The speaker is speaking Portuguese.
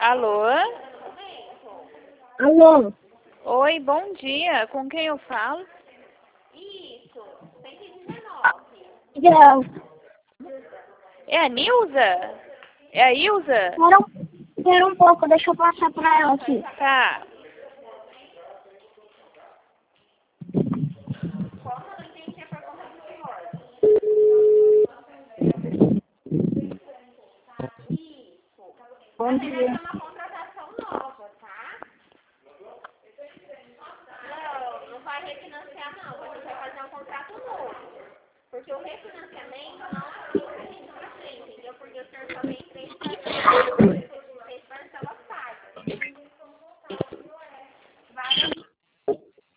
Alô? Alô? Oi, bom dia. Com quem eu falo? Não. É a Nilza? É a Ilza? Espera um pouco, deixa eu passar pra ela aqui. Tá. Bom dia. Não vai refinanciar não, você vai fazer um contrato novo. Porque o refinanciamento